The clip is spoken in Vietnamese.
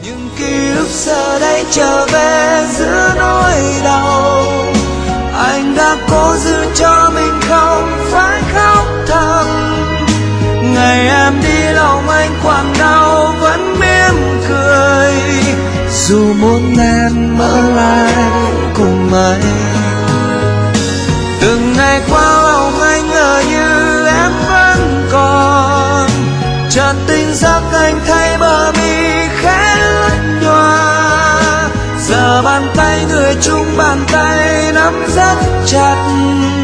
những ký ức giờ đây trở về giữa nỗi đau. Anh đã cố giữ cho mình không phải khóc thầm. Ngày em đi lòng anh quặn đau vẫn mỉm cười, dù muốn em ở lại cùng anh. Từng ngày qua lòng anh ngỡ như em vẫn còn, chợt tỉnh giấc anh thấy bờ mi khẽ ướt nhòa. Giờ bàn tay người chung bàn tay nắm rất chặt,